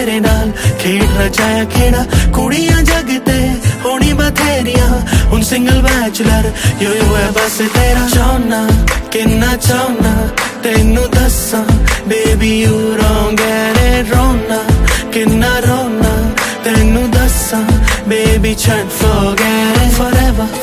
तेरे नाल खेड रचाया खेड़ा कुड़ियां जग ते होनी बथेरियां हुन सिंगल बैचलर यो है बस तेरा चाहना किन्ना चाहना तेनू दस्सां baby you wrong get it रोना किन्ना रोना तेनू दस्सां बेबी छड़ forget it forever